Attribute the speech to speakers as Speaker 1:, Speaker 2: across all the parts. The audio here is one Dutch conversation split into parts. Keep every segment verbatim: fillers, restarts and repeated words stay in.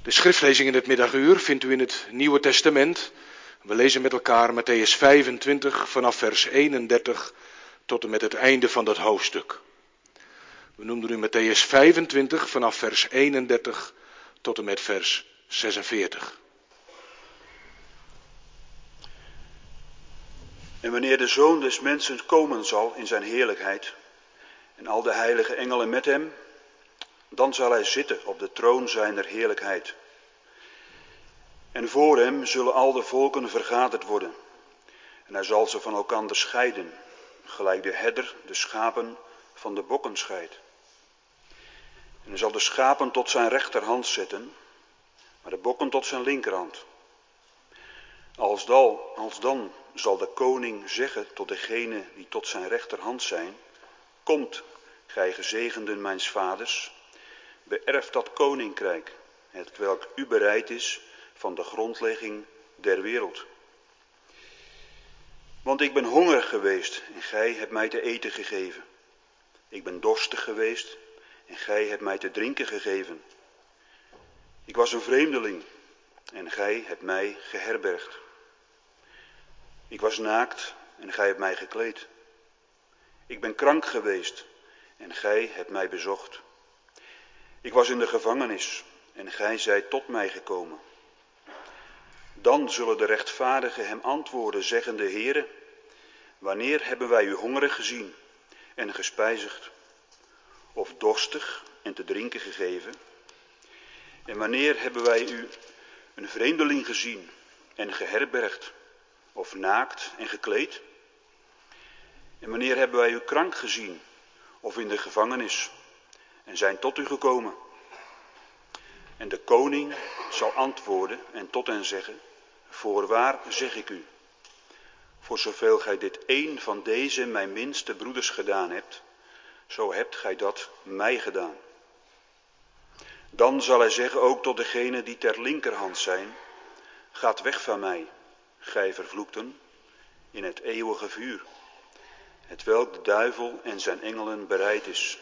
Speaker 1: De schriftlezing in het middaguur vindt u in het Nieuwe Testament. We lezen met elkaar Mattheüs vijfentwintig vanaf vers eenendertig tot en met het einde van dat hoofdstuk. We noemden u Mattheüs vijfentwintig vanaf vers eenendertig tot en met vers zesenveertig.
Speaker 2: En wanneer de Zoon des Mensen komen zal in zijn heerlijkheid en al de heilige engelen met hem, dan zal hij zitten op de troon zijner heerlijkheid. En voor hem zullen al de volken vergaderd worden. En hij zal ze van elkander scheiden, gelijk de herder de schapen van de bokken scheidt. En hij zal de schapen tot zijn rechterhand zetten, maar de bokken tot zijn linkerhand. Alsdan, alsdan zal de koning zeggen tot degene die tot zijn rechterhand zijn: Komt, gij gezegenden mijns vaders, beërft dat koninkrijk, hetwelk u bereid is van de grondlegging der wereld. Want ik ben hongerig geweest en gij hebt mij te eten gegeven. Ik ben dorstig geweest en gij hebt mij te drinken gegeven. Ik was een vreemdeling en gij hebt mij geherbergd. Ik was naakt en gij hebt mij gekleed. Ik ben krank geweest en gij hebt mij bezocht. Ik was in de gevangenis en gij zijt tot mij gekomen. Dan zullen de rechtvaardigen hem antwoorden, zeggende: Heere, wanneer hebben wij u hongerig gezien en gespijzigd, of dorstig en te drinken gegeven? En wanneer hebben wij u een vreemdeling gezien en geherbergd, of naakt en gekleed? En wanneer hebben wij u krank gezien, of in de gevangenis, en zijn tot u gekomen? En de koning zal antwoorden en tot hen zeggen: Voorwaar zeg ik u, voor zoveel gij dit een van deze mijn minste broeders gedaan hebt, zo hebt gij dat mij gedaan. Dan zal hij zeggen ook tot degenen die ter linkerhand zijn: Gaat weg van mij, gij vervloekten, in het eeuwige vuur, hetwelk de duivel en zijn engelen bereid is.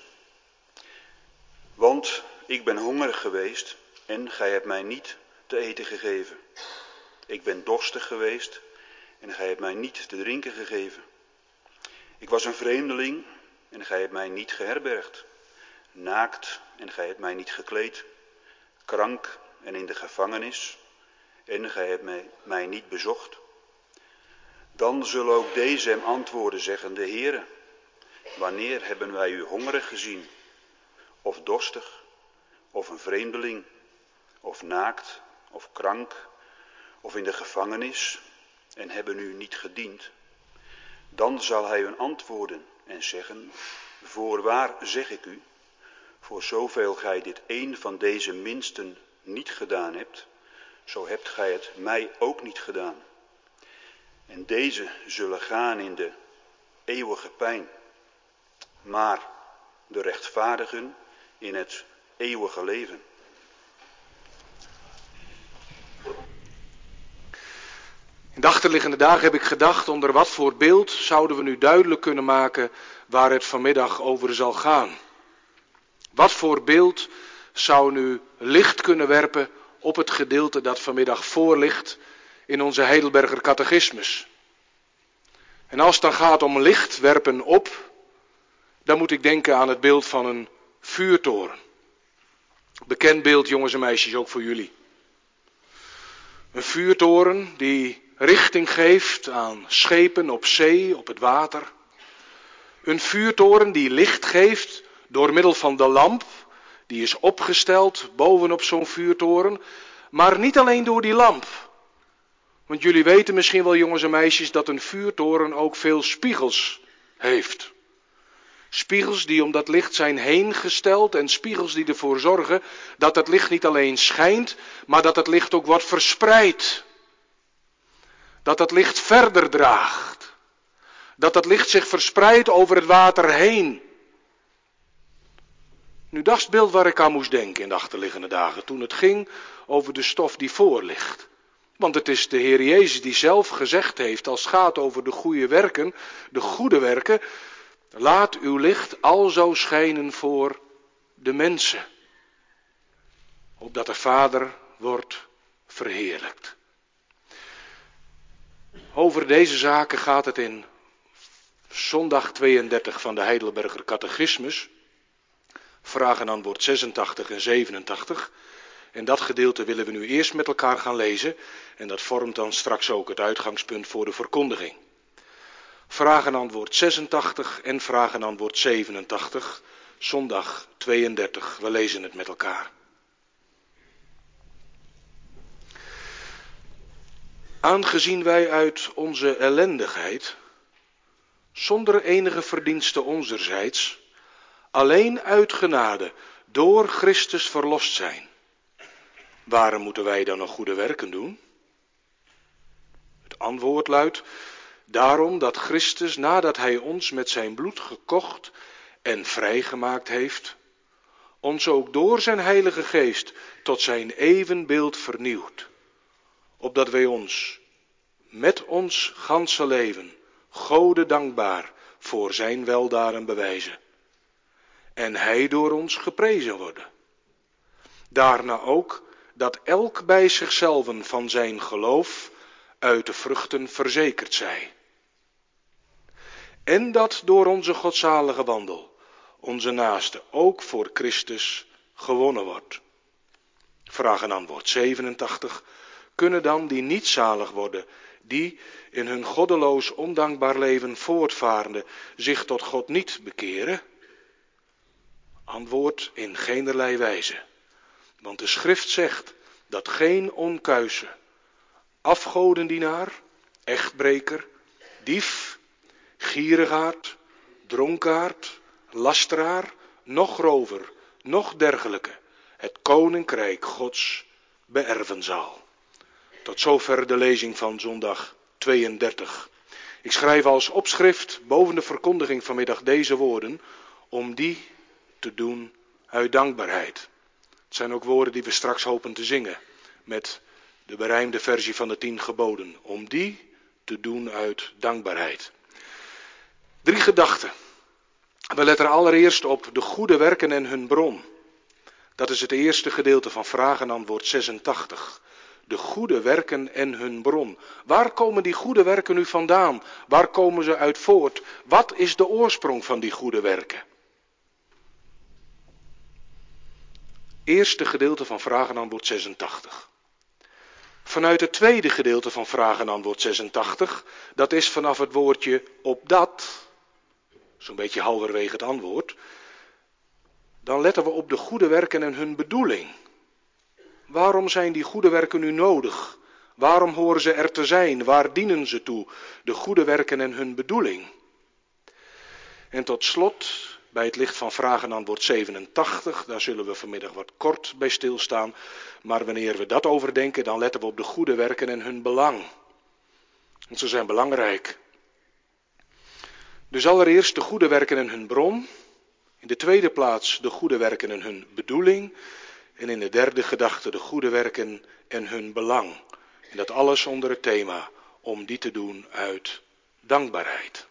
Speaker 2: Want ik ben hongerig geweest en gij hebt mij niet te eten gegeven. Ik ben dorstig geweest en gij hebt mij niet te drinken gegeven. Ik was een vreemdeling en gij hebt mij niet geherbergd. Naakt en gij hebt mij niet gekleed. Krank en in de gevangenis en gij hebt mij, mij niet bezocht. Dan zullen ook deze hem antwoorden, zeggende: Heere, wanneer hebben wij u hongerig gezien, of dorstig, of een vreemdeling, of naakt, of krank, of in de gevangenis, en hebben u niet gediend? Dan zal hij hun antwoorden en zeggen: Voorwaar zeg ik u, voor zoveel gij dit een van deze minsten niet gedaan hebt, zo hebt gij het mij ook niet gedaan. En deze zullen gaan in de eeuwige pijn, maar de rechtvaardigen in het eeuwige leven.
Speaker 1: In de achterliggende dagen heb ik gedacht, onder wat voor beeld zouden we nu duidelijk kunnen maken waar het vanmiddag over zal gaan. Wat voor beeld zou nu licht kunnen werpen op het gedeelte dat vanmiddag voor ligt in onze Heidelberger catechismus. En als het dan gaat om licht werpen op, dan moet ik denken aan het beeld van een vuurtoren. Bekend beeld, jongens en meisjes, ook voor jullie. Een vuurtoren die richting geeft aan schepen op zee, op het water. Een vuurtoren die licht geeft door middel van de lamp, die is opgesteld bovenop zo'n vuurtoren. Maar niet alleen door die lamp. Want jullie weten misschien wel, jongens en meisjes, dat een vuurtoren ook veel spiegels heeft. Spiegels die om dat licht zijn heen gesteld en spiegels die ervoor zorgen dat het licht niet alleen schijnt, maar dat het licht ook wordt verspreid. Dat het licht verder draagt. Dat het licht zich verspreidt over het water heen. Nu, dat is het beeld waar ik aan moest denken in de achterliggende dagen, toen het ging over de stof die voor ligt. Want het is de Heer Jezus die zelf gezegd heeft, als het gaat over de goede werken, de goede werken: laat uw licht alzo schijnen voor de mensen, opdat de Vader wordt verheerlijkt. Over deze zaken gaat het in zondag tweeëndertig van de Heidelberger Catechismus, vraag en antwoord zesentachtig en zevenentachtig. En dat gedeelte willen we nu eerst met elkaar gaan lezen en dat vormt dan straks ook het uitgangspunt voor de verkondiging. Vraag en antwoord zesentachtig en vraag en antwoord zevenentachtig, zondag tweeëndertig. We lezen het met elkaar. Aangezien wij uit onze ellendigheid, zonder enige verdienste onzerzijds, alleen uit genade door Christus verlost zijn, waarom moeten wij dan nog goede werken doen? Het antwoord luidt, daarom dat Christus, nadat hij ons met zijn bloed gekocht en vrijgemaakt heeft, ons ook door zijn Heilige Geest tot zijn evenbeeld vernieuwt, opdat wij ons met ons ganse leven Gode dankbaar voor zijn weldaden bewijzen en hij door ons geprezen worden. Daarna ook dat elk bij zichzelf van zijn geloof uit de vruchten verzekerd zij. En dat door onze godzalige wandel onze naaste ook voor Christus gewonnen wordt. Vraag en antwoord zevenentachtig. Kunnen dan die niet zalig worden, die in hun goddeloos ondankbaar leven voortvarende zich tot God niet bekeren? Antwoord in geenerlei wijze. Want de schrift zegt dat geen onkuise, afgodendienaar, echtbreker, dief, gierigaard, dronkaard, lasteraar, noch rover, noch dergelijke het koninkrijk Gods beërven zal. Tot zover de lezing van zondag tweeëndertig. Ik schrijf als opschrift boven de verkondiging vanmiddag deze woorden, om die te doen uit dankbaarheid. Het zijn ook woorden die we straks hopen te zingen met de berijmde versie van de tien geboden. Om die te doen uit dankbaarheid. Drie gedachten. We letten allereerst op de goede werken en hun bron. Dat is het eerste gedeelte van vraag en antwoord zesentachtig. De goede werken en hun bron. Waar komen die goede werken nu vandaan? Waar komen ze uit voort? Wat is de oorsprong van die goede werken? Eerste gedeelte van vraag en antwoord zesentachtig. Vanuit het tweede gedeelte van vraag en antwoord zesentachtig, dat is vanaf het woordje opdat, zo'n beetje halverwege het antwoord, dan letten we op de goede werken en hun bedoeling. Waarom zijn die goede werken nu nodig? Waarom horen ze er te zijn? Waar dienen ze toe? De goede werken en hun bedoeling. En tot slot, bij het licht van vraag en antwoord zevenentachtig, daar zullen we vanmiddag wat kort bij stilstaan. Maar wanneer we dat overdenken, dan letten we op de goede werken en hun belang. Want ze zijn belangrijk. Dus allereerst de goede werken en hun bron. In de tweede plaats de goede werken en hun bedoeling. En in de derde gedachte de goede werken en hun belang. En dat alles onder het thema om die te doen uit dankbaarheid.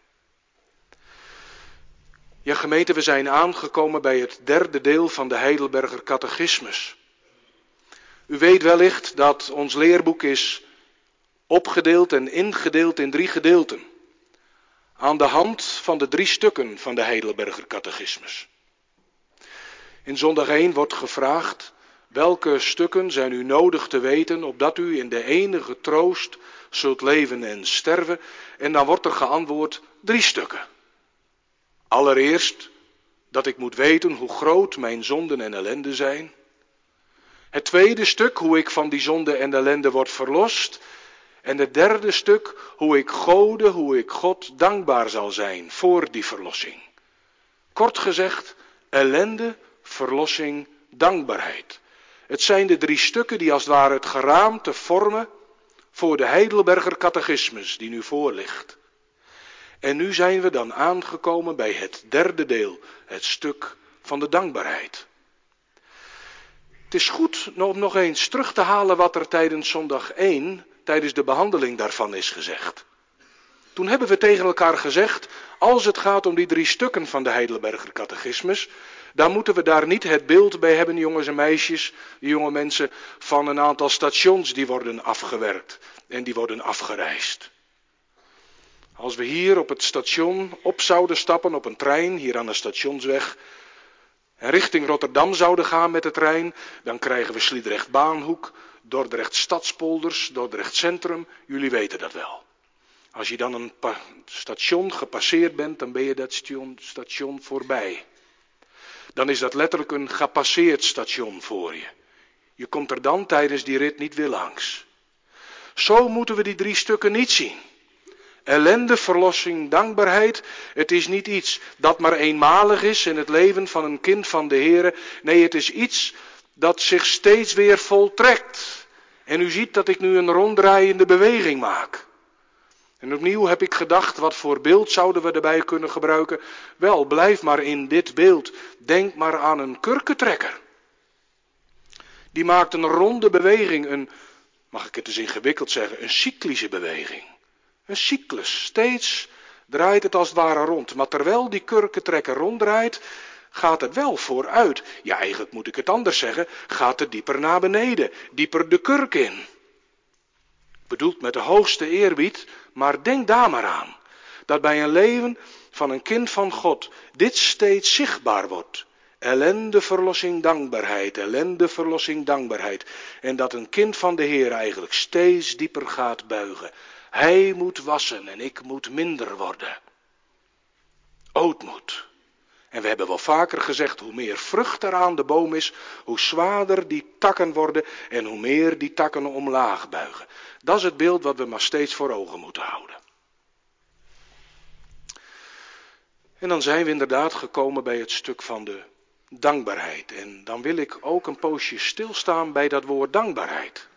Speaker 1: Ja, gemeente, we zijn aangekomen bij het derde deel van de Heidelberger Catechismus. U weet wellicht dat ons leerboek is opgedeeld en ingedeeld in drie gedeelten. Aan de hand van de drie stukken van de Heidelberger Catechismus. In zondag één wordt gevraagd, welke stukken zijn u nodig te weten, opdat u in de enige troost zult leven en sterven? En dan wordt er geantwoord, drie stukken. Allereerst, dat ik moet weten hoe groot mijn zonden en ellende zijn. Het tweede stuk, hoe ik van die zonde en ellende word verlost. En het derde stuk, hoe ik Gode, hoe ik God dankbaar zal zijn voor die verlossing. Kort gezegd, ellende, verlossing, dankbaarheid. Het zijn de drie stukken die als het ware het geraamte vormen voor de Heidelberger Catechismus die nu voor ligt. En nu zijn we dan aangekomen bij het derde deel, het stuk van de dankbaarheid. Het is goed om nog eens terug te halen wat er tijdens zondag één, tijdens de behandeling daarvan is gezegd. Toen hebben we tegen elkaar gezegd, Als het gaat om die drie stukken van de Heidelberger Catechismus, dan moeten we daar niet het beeld bij hebben, jongens en meisjes, jonge mensen, van een aantal stations die worden afgewerkt en die worden afgereisd. Als we hier op het station op zouden stappen op een trein, hier aan de stationsweg, en richting Rotterdam zouden gaan met de trein, dan krijgen we Sliedrecht-Baanhoek, Dordrecht Stadspolders, Dordrecht Centrum, jullie weten dat wel. Als je dan een station gepasseerd bent, dan ben je dat station, station voorbij. Dan is dat letterlijk een gepasseerd station voor je. Je komt er dan tijdens die rit niet weer langs. Zo moeten we die drie stukken niet zien. Ellende, verlossing, dankbaarheid. Het is niet iets dat maar eenmalig is in het leven van een kind van de Heere. Nee, het is iets dat zich steeds weer voltrekt. En u ziet dat ik nu een ronddraaiende beweging maak. En opnieuw heb ik gedacht, wat voor beeld zouden we erbij kunnen gebruiken? Wel, blijf maar in dit beeld. Denk maar aan een kurkentrekker. Die maakt een ronde beweging, een, mag ik het eens ingewikkeld zeggen, een cyclische beweging. Een cyclus, steeds draait het als het ware rond. Maar terwijl die kurkentrekker ronddraait, gaat het wel vooruit. Ja, eigenlijk moet ik het anders zeggen, gaat het dieper naar beneden, dieper de kurk in. Bedoeld met de hoogste eerbied, maar denk daar maar aan. Dat bij een leven van een kind van God dit steeds zichtbaar wordt. Ellende, verlossing, dankbaarheid, ellende, verlossing, dankbaarheid. En dat een kind van de Heer eigenlijk steeds dieper gaat buigen. Hij moet wassen en ik moet minder worden. Ootmoed. En we hebben wel vaker gezegd, hoe meer vrucht er aan de boom is, hoe zwaarder die takken worden en hoe meer die takken omlaag buigen. Dat is het beeld wat we maar steeds voor ogen moeten houden. En dan zijn we inderdaad gekomen bij het stuk van de dankbaarheid. En dan wil ik ook een poosje stilstaan bij dat woord dankbaarheid.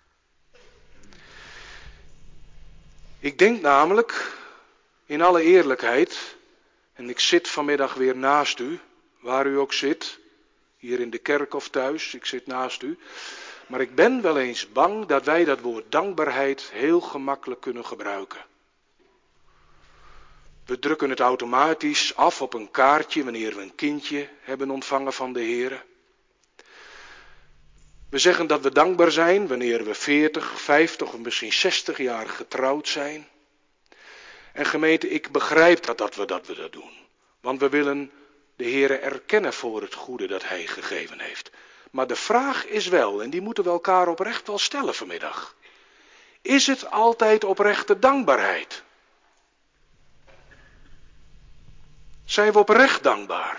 Speaker 1: Ik denk namelijk, in alle eerlijkheid, en ik zit vanmiddag weer naast u, waar u ook zit, hier in de kerk of thuis, ik zit naast u. Maar ik ben wel eens bang dat wij dat woord dankbaarheid heel gemakkelijk kunnen gebruiken. We drukken het automatisch af op een kaartje wanneer we een kindje hebben ontvangen van de Heere. We zeggen dat we dankbaar zijn wanneer we veertig, vijftig of misschien zestig jaar getrouwd zijn. En gemeente, ik begrijp dat, dat, we, dat we dat doen. Want we willen de Heere erkennen voor het goede dat Hij gegeven heeft. Maar de vraag is wel, en die moeten we elkaar oprecht wel stellen vanmiddag. Is het altijd oprechte dankbaarheid? Zijn we oprecht dankbaar?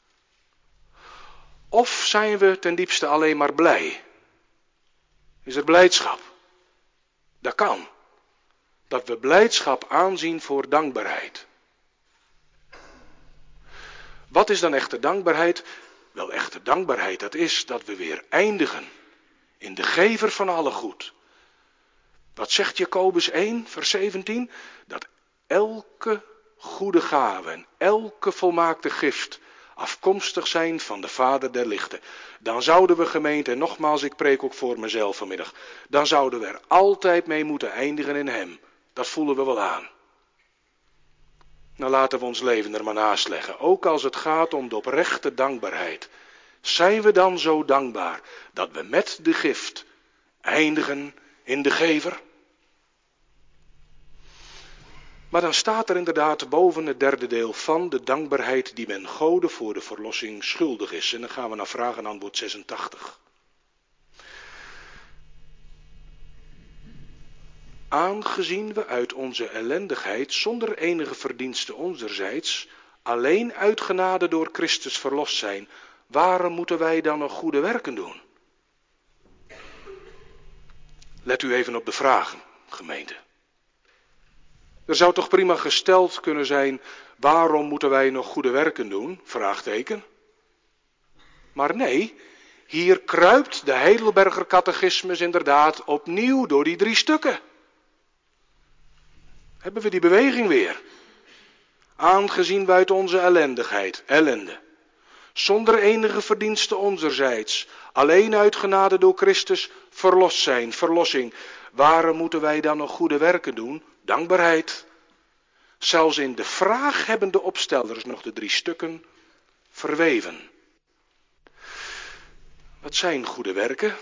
Speaker 1: Of zijn we ten diepste alleen maar blij? Is er blijdschap? Dat kan. Dat we blijdschap aanzien voor dankbaarheid. Wat is dan echte dankbaarheid? Wel, echte dankbaarheid, dat is dat we weer eindigen in de gever van alle goed. Wat zegt Jacobus één, vers zeventien? Dat elke goede gave en elke volmaakte gift afkomstig zijn van de Vader der lichten. Dan zouden we, gemeente, en nogmaals, ik preek ook voor mezelf vanmiddag, dan zouden we er altijd mee moeten eindigen in Hem. Dat voelen we wel aan. Nou, laten we ons leven er maar naast leggen. Ook als het gaat om de oprechte dankbaarheid. Zijn we dan zo dankbaar dat we met de gift eindigen in de gever? Maar dan staat er inderdaad boven het derde deel van de dankbaarheid die men Gode voor de verlossing schuldig is. En dan gaan we naar vraag en antwoord zesentachtig. Aangezien we uit onze ellendigheid zonder enige verdienste onzerzijds alleen uit genade door Christus verlost zijn, waarom moeten wij dan nog goede werken doen? Let u even op de vragen, gemeente. Er zou toch prima gesteld kunnen zijn, waarom moeten wij nog goede werken doen? Vraagteken. Maar nee, hier kruipt de Heidelberger Catechismus inderdaad opnieuw door die drie stukken. Hebben we die beweging weer. Aangezien we uit onze ellendigheid, ellende, zonder enige verdienste onzerzijds, alleen uit genade door Christus verlost zijn, verlossing. Waarom moeten wij dan nog goede werken doen? Dankbaarheid. Zelfs in de vraag hebben de opstellers nog de drie stukken verweven. Wat zijn goede werken?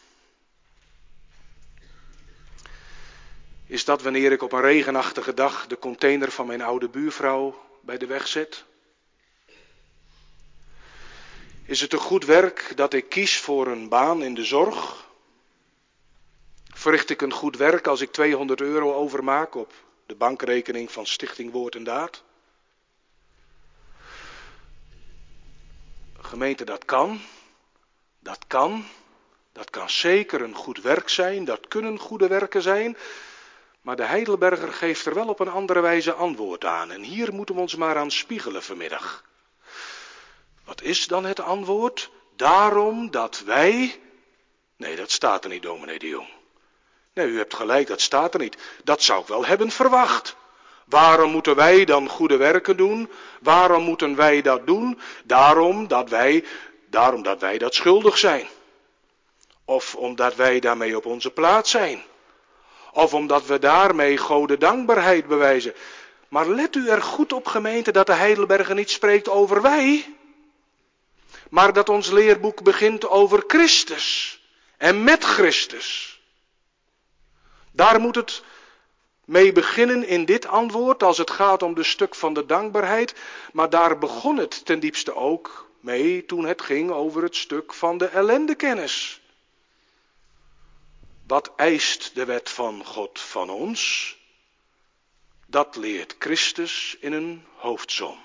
Speaker 1: Is dat wanneer ik op een regenachtige dag de container van mijn oude buurvrouw bij de weg zet? Is het een goed werk dat ik kies voor een baan in de zorg? Verricht ik een goed werk als ik tweehonderd euro overmaak op de bankrekening van Stichting Woord en Daad? Gemeente, dat kan. Dat kan. Dat kan zeker een goed werk zijn. Dat kunnen goede werken zijn. Maar de Heidelberger geeft er wel op een andere wijze antwoord aan. En hier moeten we ons maar aan spiegelen vanmiddag. Wat is dan het antwoord? Daarom dat wij... Nee, dat staat er niet, dominee de Jong. Nee, u hebt gelijk, dat staat er niet. Dat zou ik wel hebben verwacht. Waarom moeten wij dan goede werken doen? Waarom moeten wij dat doen? Daarom dat wij, daarom dat wij dat schuldig zijn. Of omdat wij daarmee op onze plaats zijn. Of omdat we daarmee Gode dankbaarheid bewijzen. Maar let u er goed op, gemeente, dat de Heidelberger niet spreekt over wij. Maar dat ons leerboek begint over Christus. En met Christus. Daar moet het mee beginnen in dit antwoord als het gaat om de stuk van de dankbaarheid. Maar daar begon het ten diepste ook mee toen het ging over het stuk van de ellendekennis. Wat eist de wet van God van ons? Dat leert Christus in een hoofdsom.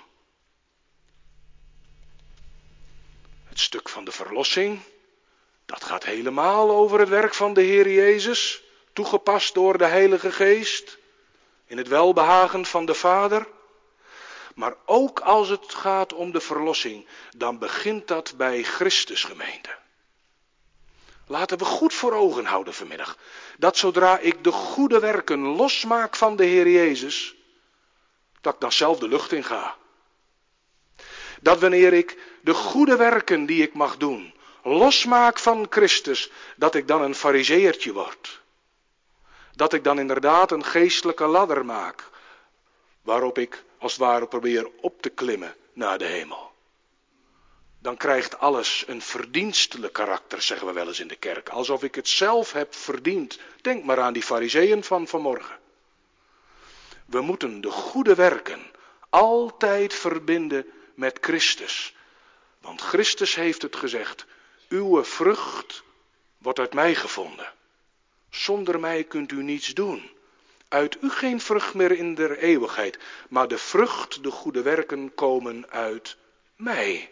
Speaker 1: Het stuk van de verlossing, dat gaat helemaal over het werk van de Heer Jezus, toegepast door de Heilige Geest, in het welbehagen van de Vader. Maar ook als het gaat om de verlossing, dan begint dat bij Christus, gemeente. Laten we goed voor ogen houden vanmiddag, dat zodra ik de goede werken losmaak van de Heer Jezus, dat ik dan zelf de lucht in ga. Dat wanneer ik de goede werken die ik mag doen, losmaak van Christus, dat ik dan een farizeeërtje word. Dat ik dan inderdaad een geestelijke ladder maak, waarop ik als het ware probeer op te klimmen naar de hemel. Dan krijgt alles een verdienstelijk karakter, zeggen we wel eens in de kerk. Alsof ik het zelf heb verdiend. Denk maar aan die farizeeën van vanmorgen. We moeten de goede werken altijd verbinden met Christus. Want Christus heeft het gezegd, uw vrucht wordt uit mij gevonden. Zonder mij kunt u niets doen. Uit u geen vrucht meer in der eeuwigheid. Maar de vrucht, de goede werken komen uit mij.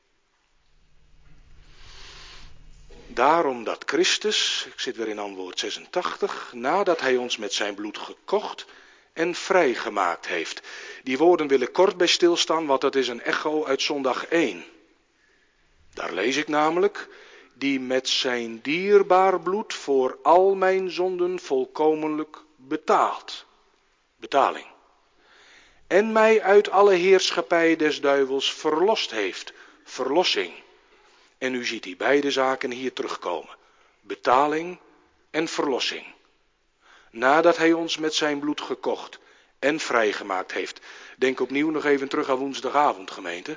Speaker 1: Daarom dat Christus, ik zit weer in antwoord zesentachtig, nadat hij ons met zijn bloed gekocht en vrijgemaakt heeft. Die woorden wil ik kort bij stilstaan, want dat is een echo uit zondag één. Daar lees ik namelijk, die met zijn dierbaar bloed voor al mijn zonden volkomenlijk betaalt. Betaling. En mij uit alle heerschappij des duivels verlost heeft. Verlossing. En u ziet die beide zaken hier terugkomen. Betaling en verlossing. Nadat hij ons met zijn bloed gekocht en vrijgemaakt heeft. Denk opnieuw nog even terug aan woensdagavond, gemeente.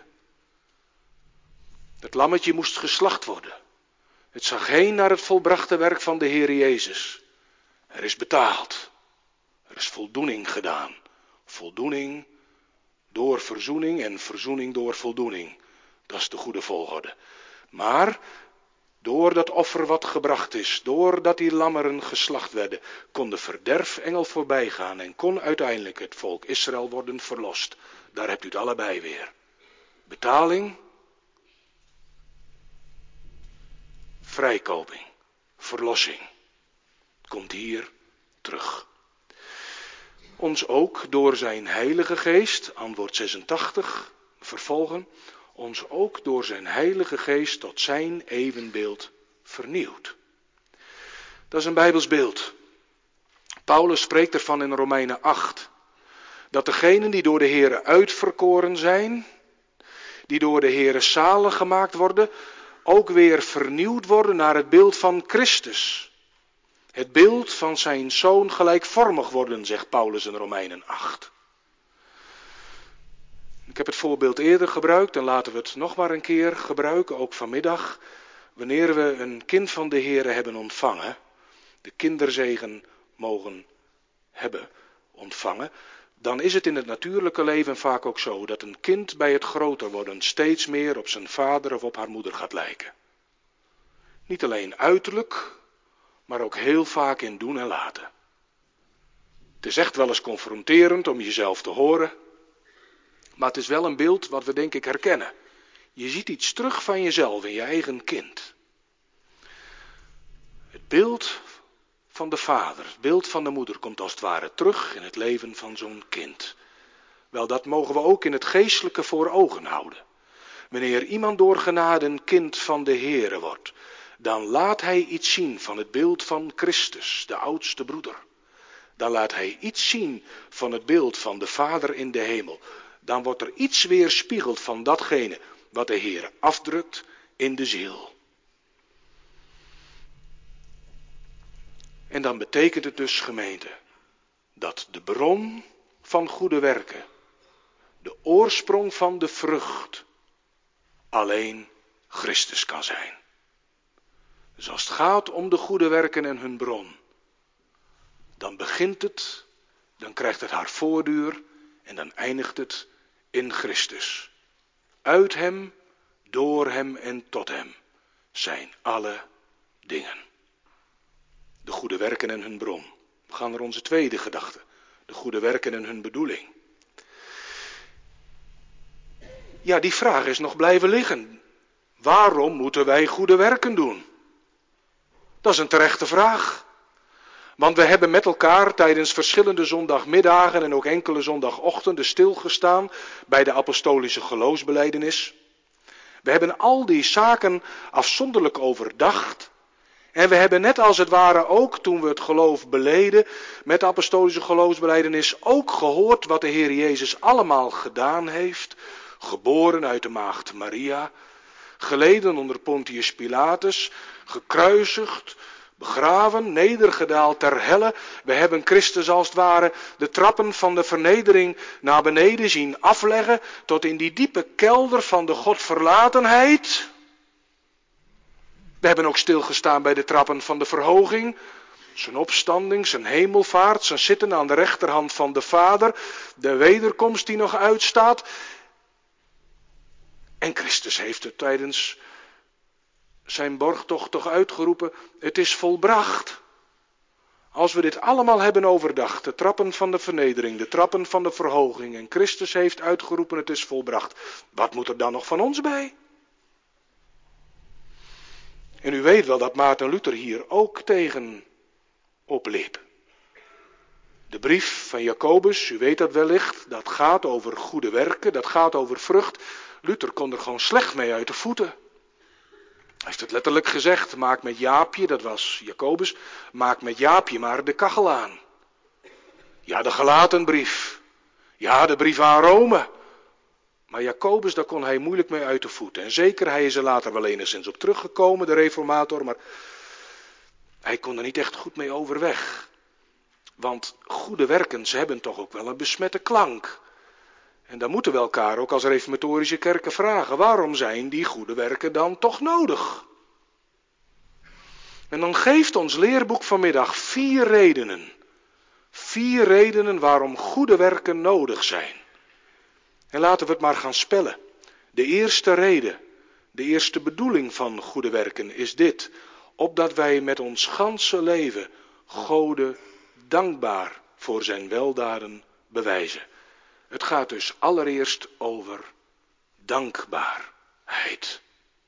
Speaker 1: Het lammetje moest geslacht worden. Het zag heen naar het volbrachte werk van de Heer Jezus. Er is betaald. Er is voldoening gedaan. Voldoening door verzoening en verzoening door voldoening. Dat is de goede volgorde. Maar door dat offer wat gebracht is, doordat die lammeren geslacht werden, kon de verderfengel voorbij gaan en kon uiteindelijk het volk Israël worden verlost. Daar hebt u het allebei weer. Betaling, vrijkoping, verlossing. Komt hier terug. Ons ook door zijn Heilige Geest, antwoord zesentachtig, vervolgen, ons ook door zijn Heilige Geest tot zijn evenbeeld vernieuwd. Dat is een Bijbels beeld. Paulus spreekt ervan in Romeinen acht. Dat degenen die door de Heere uitverkoren zijn, die door de Heere zalig gemaakt worden, ook weer vernieuwd worden naar het beeld van Christus. Het beeld van zijn Zoon gelijkvormig worden, zegt Paulus in Romeinen acht. Ik heb het voorbeeld eerder gebruikt en laten we het nog maar een keer gebruiken, ook vanmiddag. Wanneer we een kind van de Heere hebben ontvangen, de kinderzegen mogen hebben ontvangen, dan is het in het natuurlijke leven vaak ook zo dat een kind bij het groter worden steeds meer op zijn vader of op haar moeder gaat lijken. Niet alleen uiterlijk, maar ook heel vaak in doen en laten. Het is echt wel eens confronterend om jezelf te horen, maar het is wel een beeld wat we denk ik herkennen. Je ziet iets terug van jezelf in je eigen kind. Het beeld van de vader, het beeld van de moeder komt als het ware terug in het leven van zo'n kind. Wel, dat mogen we ook in het geestelijke voor ogen houden. Wanneer iemand door genade een kind van de Heere wordt, dan laat hij iets zien van het beeld van Christus, de oudste broeder. Dan laat hij iets zien van het beeld van de Vader in de hemel. Dan wordt er iets weerspiegeld van datgene wat de Heer afdrukt in de ziel. En dan betekent het dus, gemeente, dat de bron van goede werken, de oorsprong van de vrucht, alleen Christus kan zijn. Dus als het gaat om de goede werken en hun bron, dan begint het, dan krijgt het haar voortduur en dan eindigt het in Christus. Uit hem, door hem en tot hem zijn alle dingen. De goede werken en hun bron. We gaan naar onze tweede gedachte. De goede werken en hun bedoeling. Ja, die vraag is nog blijven liggen. Waarom moeten wij goede werken doen? Dat is een terechte vraag. Want we hebben met elkaar tijdens verschillende zondagmiddagen en ook enkele zondagochtenden stilgestaan bij de apostolische geloofsbelijdenis. We hebben al die zaken afzonderlijk overdacht. En we hebben net als het ware ook, toen we het geloof beleden, met de apostolische geloofsbelijdenis ook gehoord wat de Heer Jezus allemaal gedaan heeft. Geboren uit de maagd Maria, geleden onder Pontius Pilatus, gekruisigd, begraven, nedergedaald ter helle. We hebben Christus als het ware de trappen van de vernedering naar beneden zien afleggen, tot in die diepe kelder van de Godverlatenheid. We hebben ook stilgestaan bij de trappen van de verhoging, zijn opstanding, zijn hemelvaart, zijn zitten aan de rechterhand van de Vader, de wederkomst die nog uitstaat. En Christus heeft het tijdens zijn borgtocht toch uitgeroepen, het is volbracht. Als we dit allemaal hebben overdacht, de trappen van de vernedering, de trappen van de verhoging, en Christus heeft uitgeroepen, het is volbracht. Wat moet er dan nog van ons bij? En u weet wel dat Maarten Luther hier ook tegen opliep. De brief van Jacobus, u weet dat wellicht, dat gaat over goede werken, dat gaat over vrucht. Luther kon er gewoon slecht mee uit de voeten. Hij heeft het letterlijk gezegd, maak met Jaapje, dat was Jacobus, maak met Jaapje maar de kachel aan. Ja, de Galatenbrief. Ja, de brief aan Rome. Maar Jacobus, daar kon hij moeilijk mee uit de voeten. En zeker, hij is er later wel enigszins op teruggekomen, de reformator, maar hij kon er niet echt goed mee overweg. Want goede werken, ze hebben toch ook wel een besmette klank. En dan moeten we elkaar ook als reformatorische kerken vragen, waarom zijn die goede werken dan toch nodig? En dan geeft ons leerboek vanmiddag vier redenen. Vier redenen waarom goede werken nodig zijn. En laten we het maar gaan spellen. De eerste reden, de eerste bedoeling van goede werken is dit. Opdat wij met ons ganse leven Gode dankbaar voor zijn weldaden bewijzen. Het gaat dus allereerst over dankbaarheid.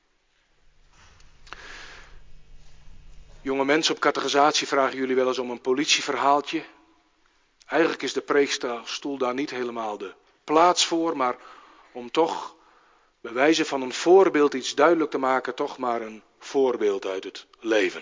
Speaker 1: Jonge mensen op catechisatie vragen jullie wel eens om een politieverhaaltje. Eigenlijk is de preekstoel daar niet helemaal de plaats voor, maar om toch bij wijze van een voorbeeld iets duidelijk te maken, toch maar een voorbeeld uit het leven.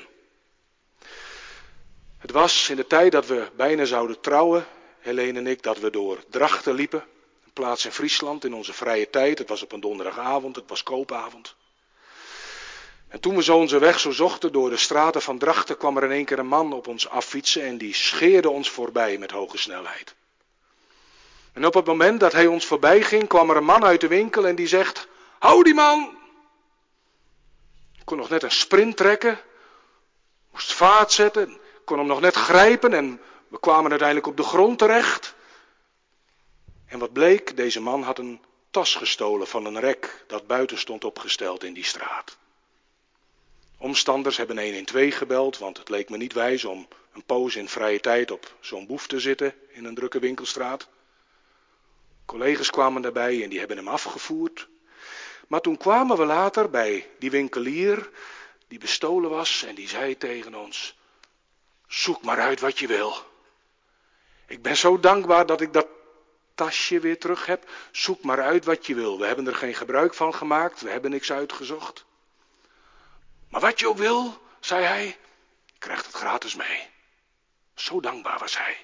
Speaker 1: Het was in de tijd dat we bijna zouden trouwen, Helene en ik, dat we door Drachten liepen. Een plaats in Friesland in onze vrije tijd. Het was op een donderdagavond, het was koopavond. En toen we zo onze weg zo zochten door de straten van Drachten, kwam er in één keer een man op ons affietsen en die scheerde ons voorbij met hoge snelheid. En op het moment dat hij ons voorbij ging, kwam er een man uit de winkel en die zegt, hou die man! Ik kon nog net een sprint trekken, moest vaart zetten, kon hem nog net grijpen en we kwamen uiteindelijk op de grond terecht. En wat bleek, deze man had een tas gestolen van een rek dat buiten stond opgesteld in die straat. Omstanders hebben een een twee gebeld, want het leek me niet wijs om een poos in vrije tijd op zo'n boef te zitten in een drukke winkelstraat. Collega's kwamen daarbij en die hebben hem afgevoerd. Maar toen kwamen we later bij die winkelier die bestolen was en die zei tegen ons, zoek maar uit wat je wil. Ik ben zo dankbaar dat ik dat tasje weer terug heb. Zoek maar uit wat je wil. We hebben er geen gebruik van gemaakt, we hebben niks uitgezocht. Maar wat je ook wil, zei hij, je krijgt het gratis mee. Zo dankbaar was hij.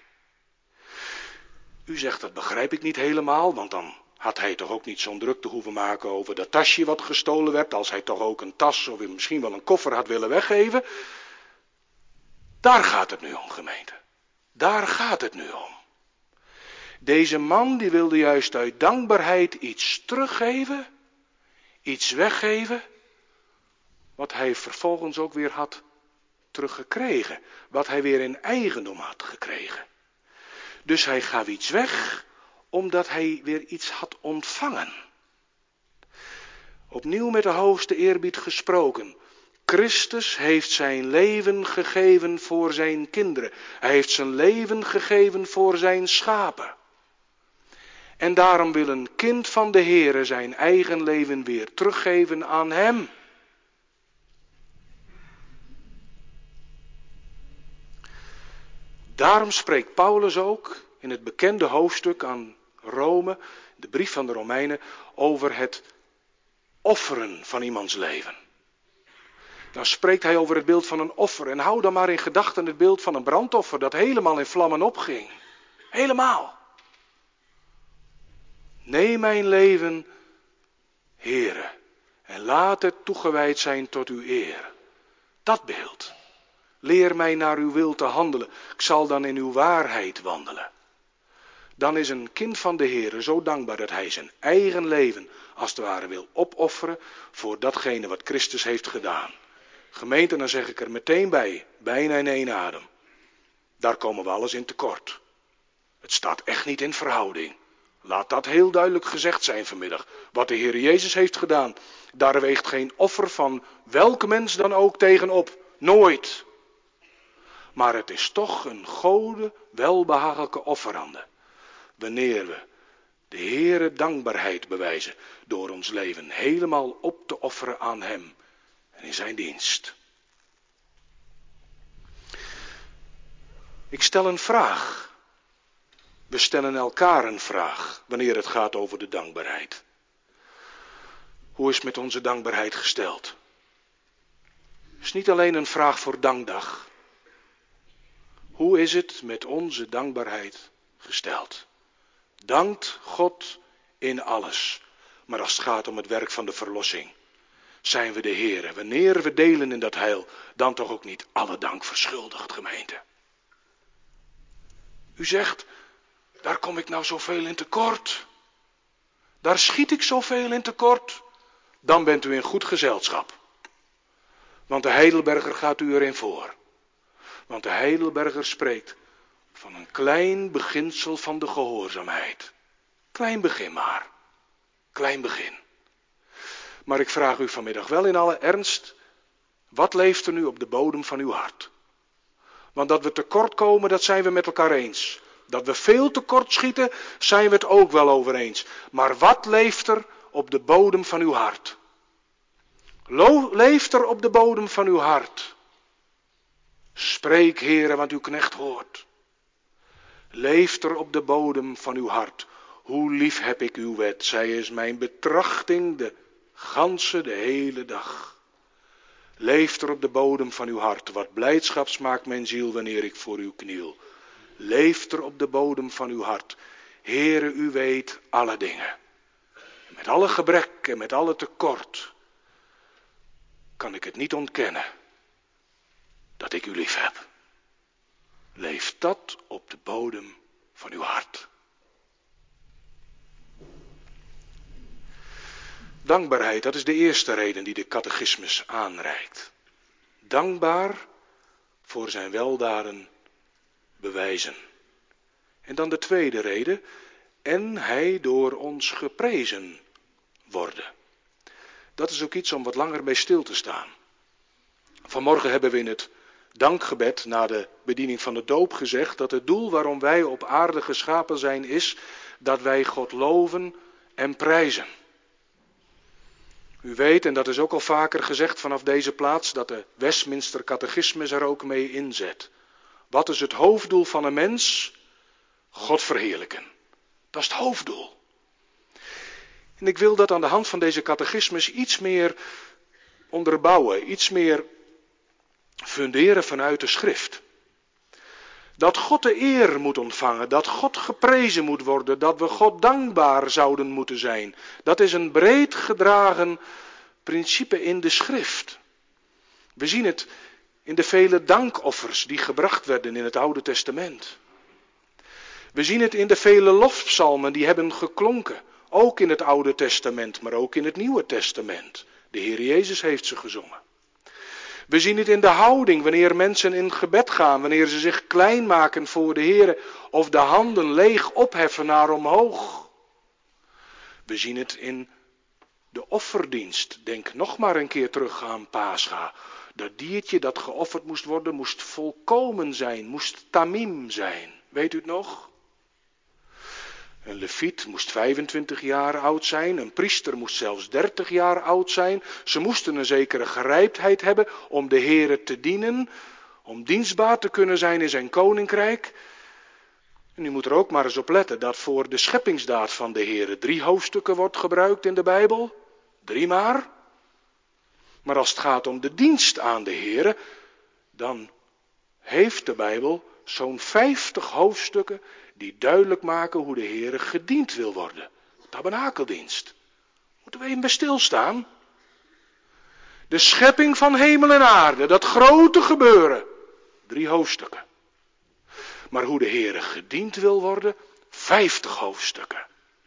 Speaker 1: U zegt, dat begrijp ik niet helemaal, want dan had hij toch ook niet zo'n druk te hoeven maken over dat tasje wat gestolen werd, als hij toch ook een tas of misschien wel een koffer had willen weggeven. Daar gaat het nu om, gemeente. Daar gaat het nu om. Deze man die wilde juist uit dankbaarheid iets teruggeven, iets weggeven, wat hij vervolgens ook weer had teruggekregen, wat hij weer in eigendom had gekregen. Dus hij gaf iets weg, omdat hij weer iets had ontvangen. Opnieuw met de hoogste eerbied gesproken. Christus heeft zijn leven gegeven voor zijn kinderen. Hij heeft zijn leven gegeven voor zijn schapen. En daarom wil een kind van de Heere zijn eigen leven weer teruggeven aan hem. Daarom spreekt Paulus ook in het bekende hoofdstuk aan Rome, de brief van de Romeinen, over het offeren van iemands leven. Dan spreekt hij over het beeld van een offer. En hou dan maar in gedachten het beeld van een brandoffer dat helemaal in vlammen opging. Helemaal. Neem mijn leven, Heere, en laat het toegewijd zijn tot uw eer. Dat beeld. Leer mij naar uw wil te handelen. Ik zal dan in uw waarheid wandelen. Dan is een kind van de Heere zo dankbaar dat hij zijn eigen leven als het ware wil opofferen voor datgene wat Christus heeft gedaan. Gemeente, dan zeg ik er meteen bij, bijna in één adem. Daar komen we alles in tekort. Het staat echt niet in verhouding. Laat dat heel duidelijk gezegd zijn vanmiddag. Wat de Heer Jezus heeft gedaan, daar weegt geen offer van welke mens dan ook tegenop. Nooit. Maar het is toch een gode welbehagelijke offerande. Wanneer we de Heere dankbaarheid bewijzen door ons leven helemaal op te offeren aan hem en in zijn dienst. Ik stel een vraag. We stellen elkaar een vraag wanneer het gaat over de dankbaarheid. Hoe is het met onze dankbaarheid gesteld? Het is niet alleen een vraag voor dankdag. Hoe is het met onze dankbaarheid gesteld? Dankt God in alles. Maar als het gaat om het werk van de verlossing, zijn we de Heere. Wanneer we delen in dat heil, dan toch ook niet alle dank verschuldigd, gemeente. U zegt, daar kom ik nou zoveel in tekort. Daar schiet ik zoveel in tekort. Dan bent u in goed gezelschap. Want de Heidelberger gaat u erin voor. Want de Heidelberger spreekt van een klein beginsel van de gehoorzaamheid. Klein begin maar. Klein begin. Maar ik vraag u vanmiddag wel in alle ernst, wat leeft er nu op de bodem van uw hart? Want dat we tekort komen, dat zijn we met elkaar eens. Dat we veel tekort schieten, zijn we het ook wel over eens. Maar wat leeft er op de bodem van uw hart? Lo- leeft er op de bodem van uw hart? Spreek, Heere, want uw knecht hoort. Leeft er op de bodem van uw hart? Hoe lief heb ik uw wet? Zij is mijn betrachting de ganse, de hele dag. Leeft er op de bodem van uw hart? Wat blijdschap smaakt mijn ziel wanneer ik voor u kniel. Leeft er op de bodem van uw hart? Heere, u weet alle dingen. En met alle gebrek en met alle tekort kan ik het niet ontkennen dat ik u lief heb. Leeft dat op de bodem van uw hart. Dankbaarheid, dat is de eerste reden die de catechismus aanreikt. Dankbaar voor zijn weldaden bewijzen. En dan de tweede reden, en hij door ons geprezen worden. Dat is ook iets om wat langer bij stil te staan. Vanmorgen hebben we in het dankgebed na de bediening van de doop gezegd dat het doel waarom wij op aarde geschapen zijn is dat wij God loven en prijzen. U weet, en dat is ook al vaker gezegd vanaf deze plaats, dat de Westminster Catechismus er ook mee inzet. Wat is het hoofddoel van een mens? God verheerlijken. Dat is het hoofddoel. En ik wil dat aan de hand van deze catechismus iets meer onderbouwen, iets meer funderen vanuit de schrift. Dat God de eer moet ontvangen, dat God geprezen moet worden, dat we God dankbaar zouden moeten zijn. Dat is een breed gedragen principe in de schrift. We zien het in de vele dankoffers die gebracht werden in het Oude Testament. We zien het in de vele lofpsalmen die hebben geklonken, ook in het Oude Testament, maar ook in het Nieuwe Testament. De Heer Jezus heeft ze gezongen. We zien het in de houding wanneer mensen in gebed gaan, wanneer ze zich klein maken voor de Heer of de handen leeg opheffen naar omhoog. We zien het in de offerdienst. Denk nog maar een keer terug aan Pascha. Dat diertje dat geofferd moest worden, moest volkomen zijn, moest tamim zijn. Weet u het nog? Een leviet moest vijfentwintig jaar oud zijn, een priester moest zelfs dertig jaar oud zijn. Ze moesten een zekere gerijpdheid hebben om de Heere te dienen, om dienstbaar te kunnen zijn in zijn koninkrijk. En u moet er ook maar eens op letten dat voor de scheppingsdaad van de Heere drie hoofdstukken wordt gebruikt in de Bijbel. Drie maar. Maar als het gaat om de dienst aan de Heere, dan heeft de Bijbel zo'n vijftig hoofdstukken die duidelijk maken hoe de Heere gediend wil worden. Tabernakeldienst. Moeten we even bij stilstaan? De schepping van hemel en aarde, dat grote gebeuren. Drie hoofdstukken. Maar hoe de Heere gediend wil worden, vijftig hoofdstukken.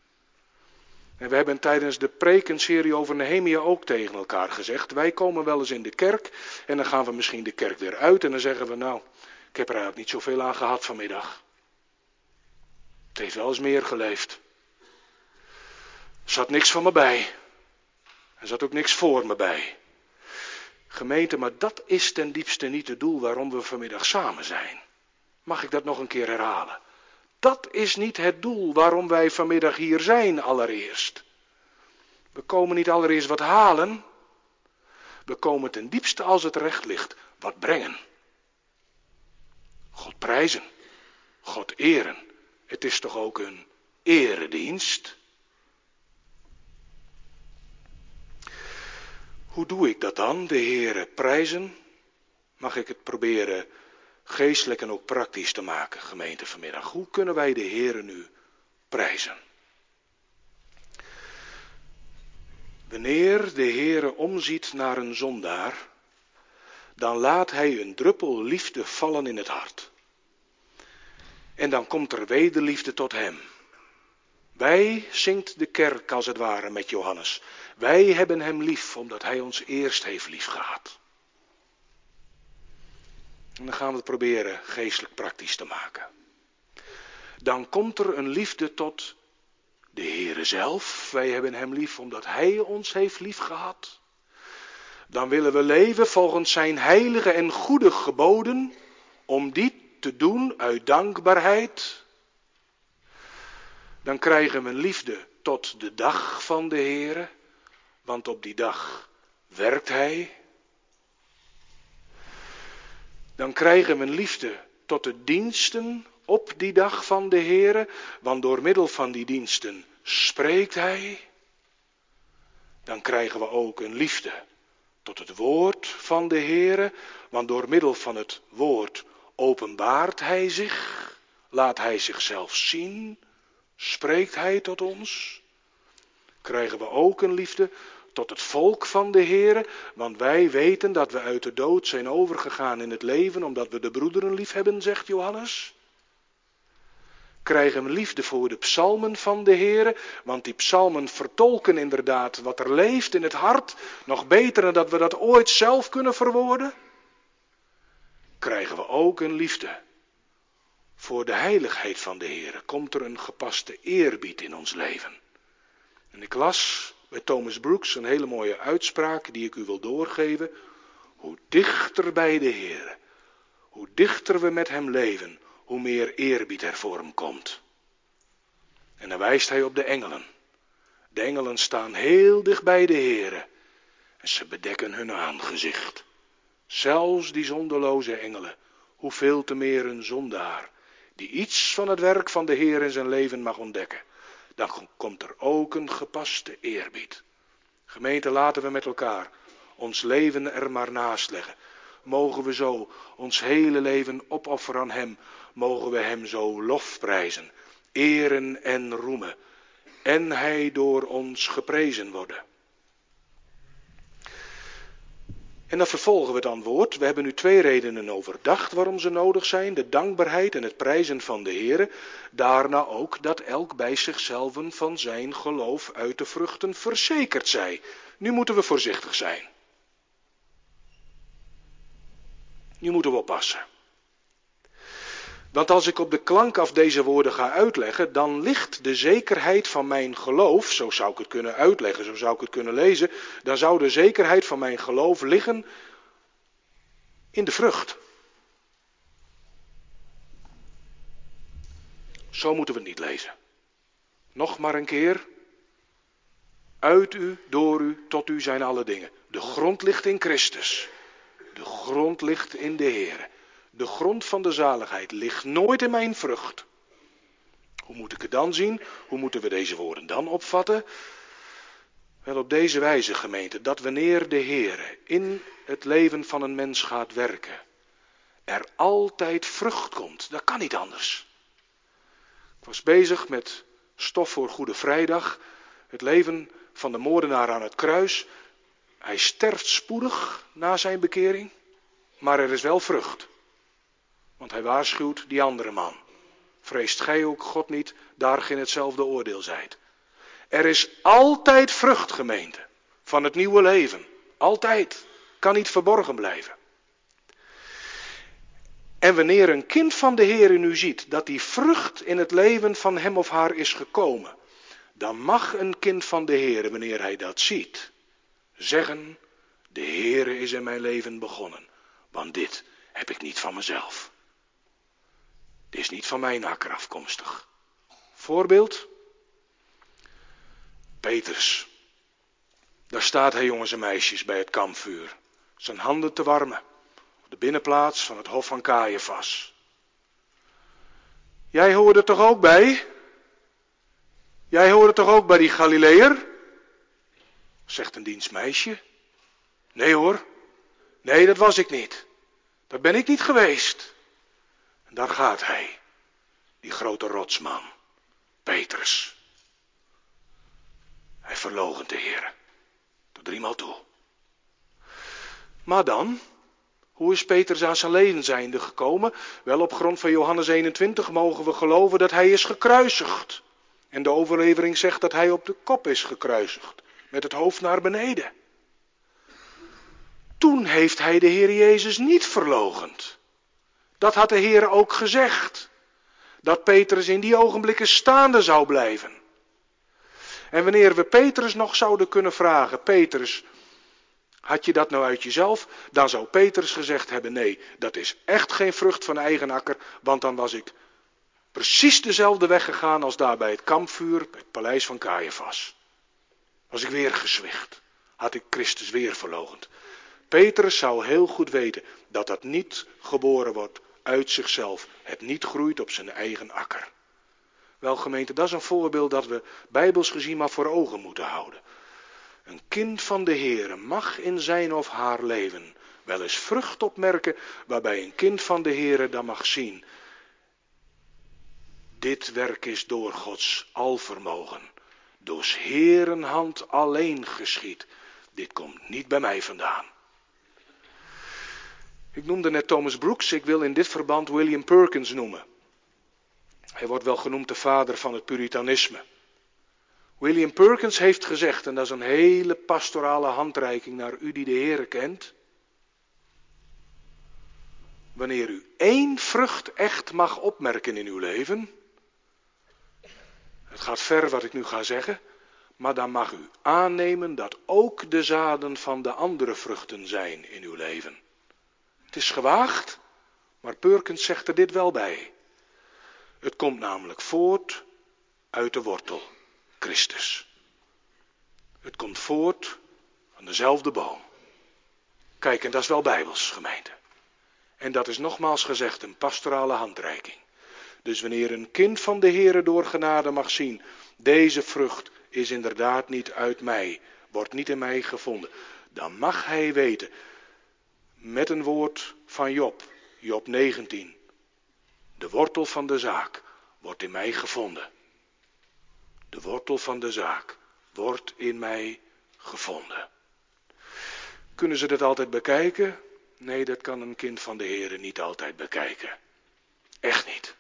Speaker 1: En we hebben tijdens de prekenserie over Nehemia ook tegen elkaar gezegd. Wij komen wel eens in de kerk en dan gaan we misschien de kerk weer uit en dan zeggen we nou, ik heb er eigenlijk niet zoveel aan gehad vanmiddag. Het heeft wel eens meer geleefd. Er zat niks van me bij. Er zat ook niks voor me bij. Gemeente, maar dat is ten diepste niet het doel waarom we vanmiddag samen zijn. Mag ik dat nog een keer herhalen? Dat is niet het doel waarom wij vanmiddag hier zijn allereerst. We komen niet allereerst wat halen. We komen ten diepste als het recht ligt wat brengen. God prijzen. God eren. Het is toch ook een eredienst? Hoe doe ik dat dan, de Heere prijzen? Mag ik het proberen geestelijk en ook praktisch te maken, gemeente vanmiddag? Hoe kunnen wij de Heere nu prijzen? Wanneer de Heere omziet naar een zondaar, dan laat hij een druppel liefde vallen in het hart. En dan komt er wederliefde tot hem. Wij, zingt de kerk als het ware met Johannes, wij hebben hem lief omdat hij ons eerst heeft lief gehad. En dan gaan we het proberen geestelijk praktisch te maken. Dan komt er een liefde tot de Heere zelf. Wij hebben hem lief omdat hij ons heeft lief gehad. Dan willen we leven volgens zijn heilige en goede geboden, om die te doen uit dankbaarheid. Dan krijgen we een liefde tot de dag van de Heere, want op die dag werkt hij. Dan krijgen we een liefde tot de diensten op die dag van de Heere, want door middel van die diensten spreekt hij. Dan krijgen we ook een liefde tot het woord van de Heere, want door middel van het woord openbaart hij zich, laat hij zichzelf zien, spreekt hij tot ons. Krijgen we ook een liefde tot het volk van de Heere, want wij weten dat we uit de dood zijn overgegaan in het leven, omdat we de broederen lief hebben, zegt Johannes. krijgen we liefde voor de psalmen van de Heere, want die psalmen vertolken inderdaad wat er leeft in het hart, nog beter dan dat we dat ooit zelf kunnen verwoorden. Krijgen we ook een liefde voor de heiligheid van de Heere. Komt er een gepaste eerbied in ons leven. En ik las bij Thomas Brooks een hele mooie uitspraak die ik u wil doorgeven. Hoe dichter bij de Heere, hoe dichter we met hem leven, hoe meer eerbied er voor hem komt. En dan wijst hij op de engelen. De engelen staan heel dicht bij de Heere en ze bedekken hun aangezicht. Zelfs die zonderloze engelen, hoeveel te meer een zondaar, die iets van het werk van de Heer in zijn leven mag ontdekken. Dan komt er ook een gepaste eerbied. Gemeente, laten we met elkaar ons leven er maar naast leggen. Mogen we zo ons hele leven opofferen aan hem. Mogen we hem zo lofprijzen, eren en roemen. En hij door ons geprezen worden. En dan vervolgen we het antwoord. We hebben nu twee redenen overdacht waarom ze nodig zijn. De dankbaarheid en het prijzen van de Heere. Daarna ook dat elk bij zichzelf van zijn geloof uit de vruchten verzekerd zij. Nu moeten we voorzichtig zijn. Nu moeten we oppassen. Want als ik op de klank af deze woorden ga uitleggen, dan ligt de zekerheid van mijn geloof, zo zou ik het kunnen uitleggen, zo zou ik het kunnen lezen, dan zou de zekerheid van mijn geloof liggen in de vrucht. Zo moeten we het niet lezen. Nog maar een keer. Uit u, door u, tot u zijn alle dingen. De grond ligt in Christus. De grond ligt in de Heer. De grond van de zaligheid ligt nooit in mijn vrucht. Hoe moet ik het dan zien? Hoe moeten we deze woorden dan opvatten? Wel op deze wijze, gemeente, dat wanneer de Heer in het leven van een mens gaat werken, er altijd vrucht komt. Dat kan niet anders. Ik was bezig met stof voor Goede Vrijdag, het leven van de moordenaar aan het kruis. Hij sterft spoedig na zijn bekering, maar er is wel vrucht. Want hij waarschuwt die andere man. Vreest gij ook God niet, daar gij hetzelfde oordeel zijt. Er is altijd vrucht, gemeente, van het nieuwe leven. Altijd. Kan niet verborgen blijven. En wanneer een kind van de Heer nu ziet dat die vrucht in het leven van hem of haar is gekomen, dan mag een kind van de Heer, wanneer hij dat ziet, zeggen: de Heer is in mijn leven begonnen, want dit heb ik niet van mezelf. Dit is niet van mijn akker afkomstig. Voorbeeld? Petrus. Daar staat hij, jongens en meisjes, bij het kampvuur. Zijn handen te warmen. Op de binnenplaats van het hof van Caiaphas. Jij hoort er toch ook bij? Jij hoort er toch ook bij die Galileër? Zegt een dienstmeisje. Nee hoor. Nee, dat was ik niet. Dat ben ik niet geweest. En daar gaat hij. Die grote rotsman. Petrus. Hij verloochent de Heer. Tot driemaal toe. Maar dan, hoe is Petrus aan zijn leven zijnde gekomen? Wel, op grond van Johannes eenentwintig mogen we geloven dat hij is gekruisigd. En de overlevering zegt dat hij op de kop is gekruisigd. Met het hoofd naar beneden. Toen heeft hij de Heer Jezus niet verloochend. Dat had de Heer ook gezegd. Dat Petrus in die ogenblikken staande zou blijven. En wanneer we Petrus nog zouden kunnen vragen: Petrus, had je dat nou uit jezelf? Dan zou Petrus gezegd hebben: nee, dat is echt geen vrucht van eigen akker. Want dan was ik precies dezelfde weg gegaan als daar bij het kampvuur, bij het paleis van Caiaphas. Was ik weer gezwicht. Had ik Christus weer verloochend. Petrus zou heel goed weten dat dat niet geboren wordt uit zichzelf. Het niet groeit op zijn eigen akker. Wel, gemeente, dat is een voorbeeld dat we bijbels gezien maar voor ogen moeten houden. Een kind van de Heere mag in zijn of haar leven wel eens vrucht opmerken, waarbij een kind van de Heere dan mag zien: dit werk is door Gods alvermogen, door 's Heeren hand alleen geschied. Dit komt niet bij mij vandaan. Ik noemde net Thomas Brooks, ik wil in dit verband William Perkins noemen. Hij wordt wel genoemd de vader van het puritanisme. William Perkins heeft gezegd, en dat is een hele pastorale handreiking naar u die de Heere kent. Wanneer u één vrucht echt mag opmerken in uw leven, het gaat ver wat ik nu ga zeggen, maar dan mag u aannemen dat ook de zaden van de andere vruchten zijn in uw leven. Het is gewaagd, maar Perkins zegt er dit wel bij. Het komt namelijk voort uit de wortel, Christus. Het komt voort van dezelfde boom. Kijk, en dat is wel bijbels, gemeente. En dat is nogmaals gezegd een pastorale handreiking. Dus wanneer een kind van de Heere door genade mag zien, deze vrucht is inderdaad niet uit mij, wordt niet in mij gevonden, dan mag hij weten, met een woord van Job, Job negentien, de wortel van de zaak wordt in mij gevonden. De wortel van de zaak wordt in mij gevonden. Kunnen ze dat altijd bekijken? Nee, dat kan een kind van de Heere niet altijd bekijken. Echt niet.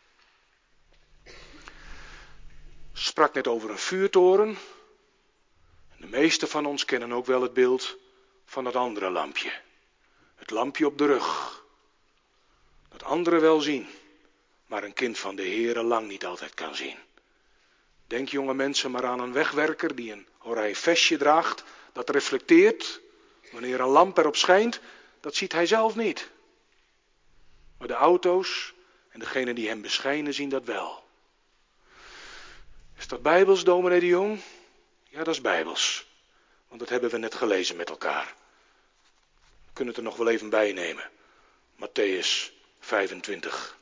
Speaker 1: Ik sprak net over een vuurtoren. De meesten van ons kennen ook wel het beeld van het andere lampje. Het lampje op de rug. Dat anderen wel zien, maar een kind van de Heere lang niet altijd kan zien. Denk jonge mensen maar aan een wegwerker die een oranje vestje draagt, dat reflecteert. Wanneer een lamp erop schijnt, dat ziet hij zelf niet. Maar de auto's en degenen die hem beschijnen zien dat wel. Is dat bijbels, dominee de Jong? Ja, dat is bijbels. Want dat hebben we net gelezen met elkaar. We kunnen het er nog wel even bij nemen. Mattheüs vijfentwintig.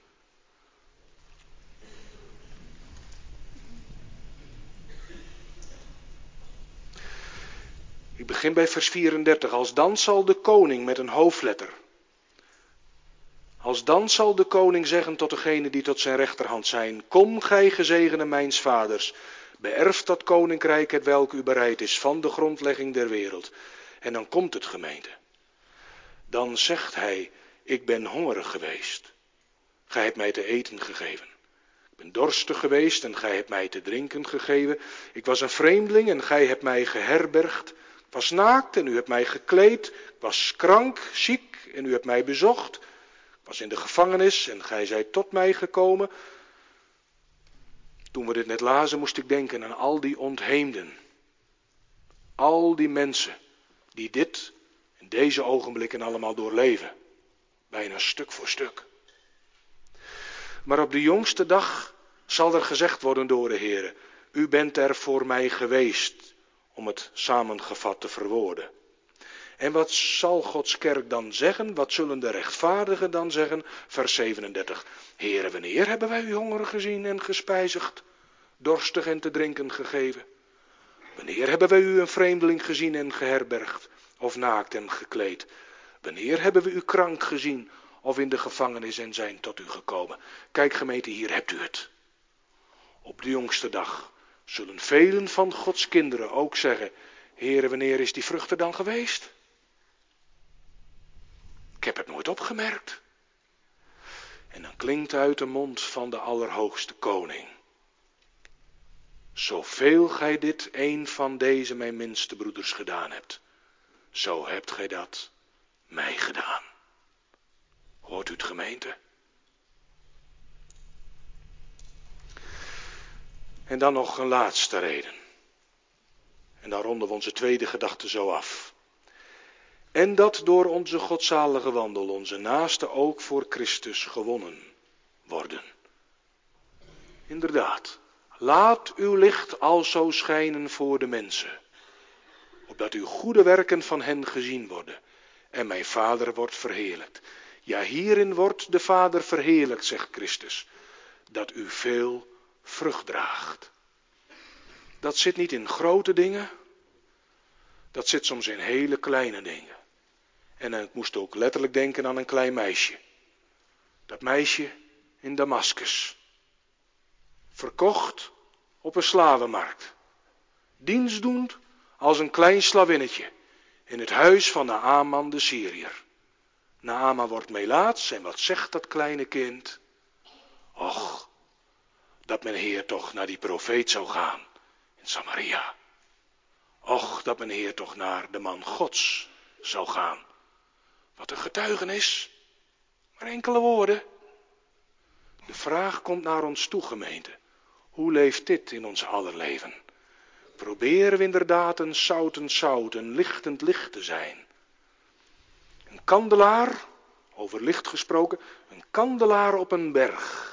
Speaker 1: Ik begin bij vers vierendertig. Als dan zal de koning met een hoofdletter. Als dan zal de koning zeggen tot degene die tot zijn rechterhand zijn. Kom gij gezegene mijns vaders. Beërft dat koninkrijk het welk u bereid is van de grondlegging der wereld. En dan komt het, gemeente. Dan zegt hij, ik ben hongerig geweest. Gij hebt mij te eten gegeven. Ik ben dorstig geweest en gij hebt mij te drinken gegeven. Ik was een vreemdeling en gij hebt mij geherbergd. Ik was naakt en u hebt mij gekleed. Ik was krank, ziek en u hebt mij bezocht. Ik was in de gevangenis en gij zijt tot mij gekomen. Toen we dit net lazen moest ik denken aan al die ontheemden. Al die mensen die dit in deze ogenblikken allemaal doorleven. Bijna stuk voor stuk. Maar op de jongste dag zal er gezegd worden door de Heere. U bent er voor mij geweest, om het samengevat te verwoorden. En wat zal Gods kerk dan zeggen? Wat zullen de rechtvaardigen dan zeggen? Vers zevenendertig. Heere, wanneer hebben wij u honger gezien en gespijzigd, dorstig en te drinken gegeven? Wanneer hebben wij u een vreemdeling gezien en geherbergd, of naakt en gekleed? Wanneer hebben we u krank gezien, of in de gevangenis en zijn tot u gekomen? Kijk gemeente, hier hebt u het. Op de jongste dag zullen velen van Gods kinderen ook zeggen, Heere, wanneer is die vrucht er dan geweest? Ik heb het nooit opgemerkt. En dan klinkt uit de mond van de Allerhoogste Koning. Zoveel gij dit een van deze mijn minste broeders gedaan hebt, zo hebt gij dat mij gedaan. Hoort u het, gemeente? En dan nog een laatste reden. En dan ronden we onze tweede gedachte zo af. En dat door onze godzalige wandel onze naasten ook voor Christus gewonnen worden. Inderdaad, laat uw licht alzo schijnen voor de mensen, opdat uw goede werken van hen gezien worden en mijn Vader wordt verheerlijkt. Ja, hierin wordt de Vader verheerlijkt, zegt Christus, dat u veel vrucht draagt. Dat zit niet in grote dingen, dat zit soms in hele kleine dingen. En ik moest ook letterlijk denken aan een klein meisje. Dat meisje in Damaskus. Verkocht op een slavenmarkt. Dienstdoend als een klein slavinnetje in het huis van Naaman de Syriër. Naaman wordt Melaats en wat zegt dat kleine kind? Och, dat mijn Heer toch naar die profeet zou gaan in Samaria. Och, dat mijn Heer toch naar de man Gods zou gaan. Wat een getuigenis. Maar enkele woorden. De vraag komt naar ons toe, gemeente. Hoe leeft dit in ons aller leven? Proberen we inderdaad een zoutend zout, een lichtend licht te zijn? Een kandelaar, over licht gesproken, een kandelaar op een berg.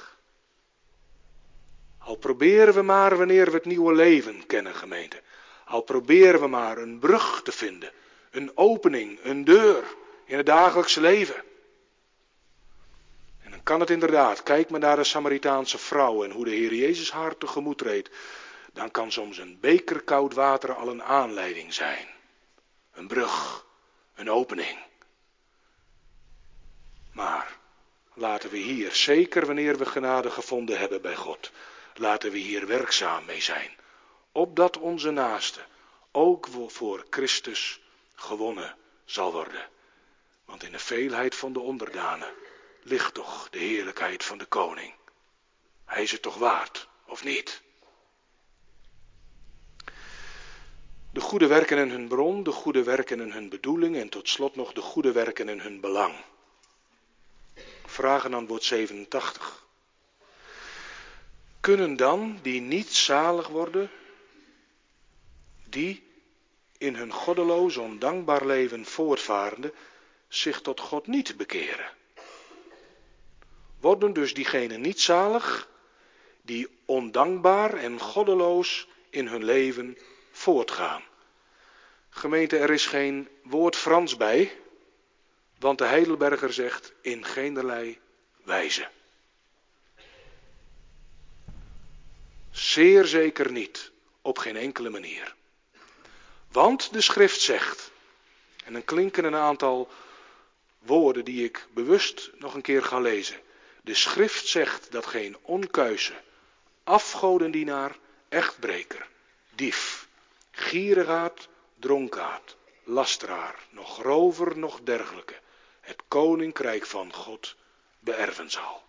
Speaker 1: Al proberen we maar wanneer we het nieuwe leven kennen, gemeente. Al proberen we maar een brug te vinden, een opening, een deur in het dagelijkse leven. En dan kan het inderdaad, kijk maar naar de Samaritaanse vrouw en hoe de Heer Jezus haar tegemoet treedt. Dan kan soms een beker koud water al een aanleiding zijn. Een brug, een opening. Maar laten we hier, zeker wanneer we genade gevonden hebben bij God, laten we hier werkzaam mee zijn. Opdat onze naaste ook voor Christus gewonnen zal worden. Want in de veelheid van de onderdanen ligt toch de heerlijkheid van de koning. Hij is het toch waard, of niet? De goede werken in hun bron, de goede werken in hun bedoeling en tot slot nog de goede werken in hun belang. Vragen antwoord zevenentachtig. Kunnen dan die niet zalig worden, die in hun goddeloos ondankbaar leven voortvarende zich tot God niet bekeren? Worden dus diegenen niet zalig die ondankbaar en goddeloos in hun leven voortgaan? Gemeente, er is geen woord Frans bij, want de Heidelberger zegt in geenerlei wijze. Zeer zeker niet, op geen enkele manier. Want de schrift zegt, en dan klinken een aantal woorden die ik bewust nog een keer ga lezen. De schrift zegt dat geen onkuise, afgodendienaar, echtbreker, dief, gierigaard, dronkaard, lasteraar, nog rover, nog dergelijke, het koninkrijk van God beërven zal.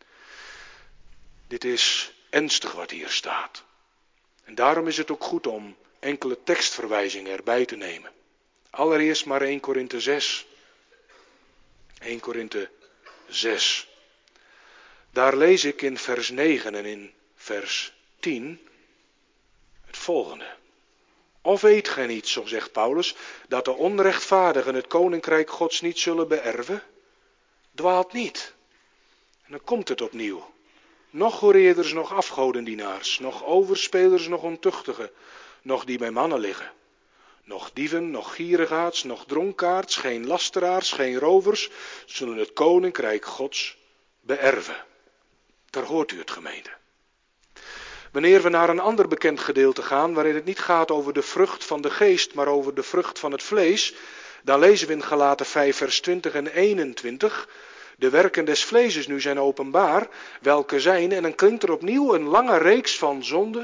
Speaker 1: Dit is ernstig wat hier staat. En daarom is het ook goed om enkele tekstverwijzingen erbij te nemen. Allereerst maar Eerste Korinthe zes. Eerste Korinthe zes. Daar lees ik in vers negen en in vers tien het volgende. Of weet gij niet, zo zegt Paulus, dat de onrechtvaardigen het koninkrijk Gods niet zullen beërven? Dwaalt niet. En dan komt het opnieuw. Nog hoereerders, nog afgodendienaars, nog overspelers, nog ontuchtigen, nog die bij mannen liggen. Nog dieven, nog gierigaards, nog dronkaards, geen lasteraars, geen rovers, zullen het koninkrijk Gods beërven. Daar hoort u het, gemeente. Wanneer we naar een ander bekend gedeelte gaan, waarin het niet gaat over de vrucht van de geest, maar over de vrucht van het vlees, dan lezen we in Galaten vijf vers twintig en eenentwintig, de werken des vleeses nu zijn openbaar, welke zijn, en dan klinkt er opnieuw een lange reeks van zonden,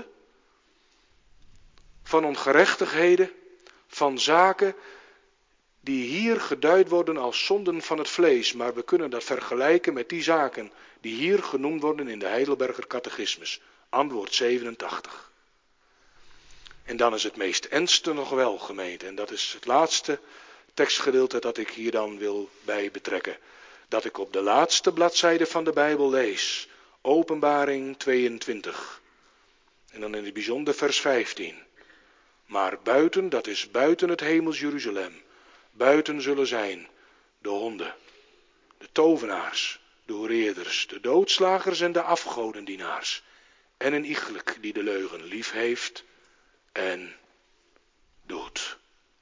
Speaker 1: van ongerechtigheden, van zaken die hier geduid worden als zonden van het vlees, maar we kunnen dat vergelijken met die zaken die hier genoemd worden in de Heidelberger Catechismus. Antwoord zevenentachtig. En dan is het meest ernstige nog wel, gemeente, en dat is het laatste tekstgedeelte dat ik hier dan wil bij betrekken. Dat ik op de laatste bladzijde van de Bijbel lees. Openbaring tweeëntwintig. En dan in het bijzonder vers vijftien. Maar buiten, dat is buiten het hemels Jeruzalem. Buiten zullen zijn de honden, de tovenaars, de hoereerders, de doodslagers en de afgodendienaars. En een iegelijk die de leugen lief heeft en doet.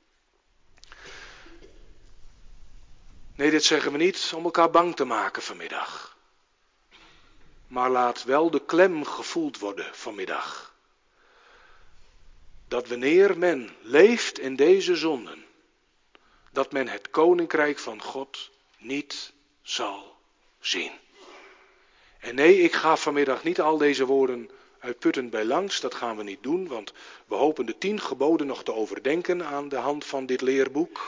Speaker 1: Nee, dit zeggen we niet om elkaar bang te maken vanmiddag. Maar laat wel de klem gevoeld worden vanmiddag. Dat wanneer men leeft in deze zonden, dat men het koninkrijk van God niet zal zien. En nee, ik ga vanmiddag niet al deze woorden uitputtend bij langs, dat gaan we niet doen, want we hopen de tien geboden nog te overdenken aan de hand van dit leerboek.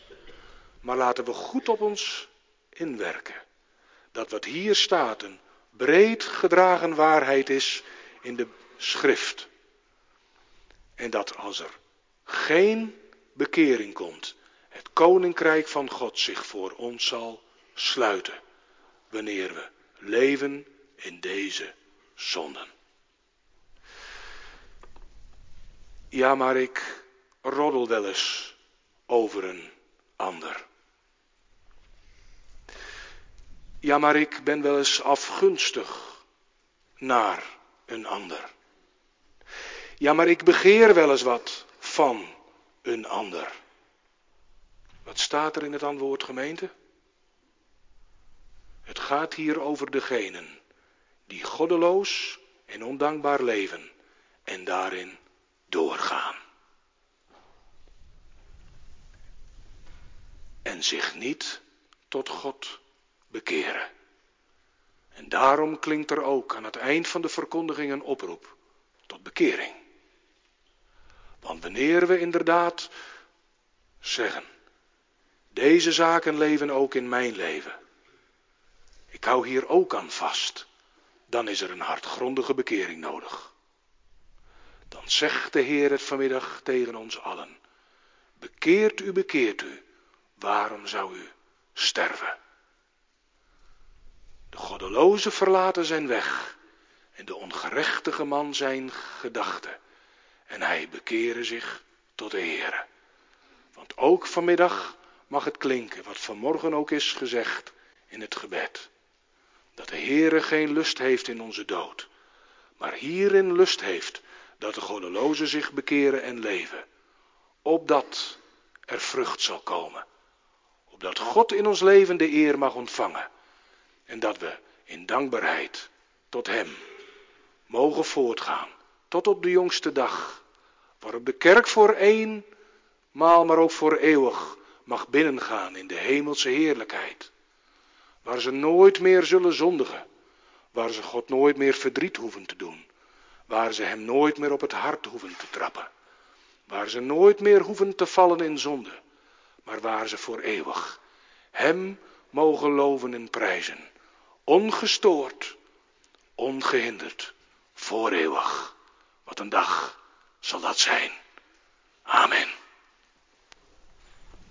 Speaker 1: Maar laten we goed op ons inwerken, dat wat hier staat een breed gedragen waarheid is in de schrift. En dat als er geen bekering komt, het koninkrijk van God zich voor ons zal sluiten, wanneer we leven in deze zonden. Ja, maar ik roddel wel eens over een ander. Ja, maar ik ben wel eens afgunstig naar een ander. Ja, maar ik begeer wel eens wat van een ander. Wat staat er in het antwoord, gemeente? Het gaat hier over degenen die goddeloos en ondankbaar leven en daarin doorgaan. En zich niet tot God bekeren. En daarom klinkt er ook aan het eind van de verkondiging een oproep tot bekering. Want wanneer we inderdaad zeggen, deze zaken leven ook in mijn leven. Ik hou hier ook aan vast. Dan is er een hartgrondige bekering nodig. Dan zegt de Heer het vanmiddag tegen ons allen. Bekeert u, bekeert u. Waarom zou u sterven? De goddeloze verlaten zijn weg. En de ongerechtige man zijn gedachten. En hij bekeren zich tot de Heer. Want ook vanmiddag mag het klinken, wat vanmorgen ook is gezegd in het gebed. Dat de Heere geen lust heeft in onze dood. Maar hierin lust heeft dat de goddelozen zich bekeren en leven. Opdat er vrucht zal komen. Opdat God in ons leven de eer mag ontvangen. En dat we in dankbaarheid tot hem mogen voortgaan. Tot op de jongste dag. Waarop de kerk voor eenmaal, maar ook voor eeuwig mag binnengaan in de hemelse heerlijkheid. Waar ze nooit meer zullen zondigen. Waar ze God nooit meer verdriet hoeven te doen. Waar ze hem nooit meer op het hart hoeven te trappen. Waar ze nooit meer hoeven te vallen in zonde. Maar waar ze voor eeuwig hem mogen loven en prijzen. Ongestoord, ongehinderd, voor eeuwig. Wat een dag zal dat zijn. Amen.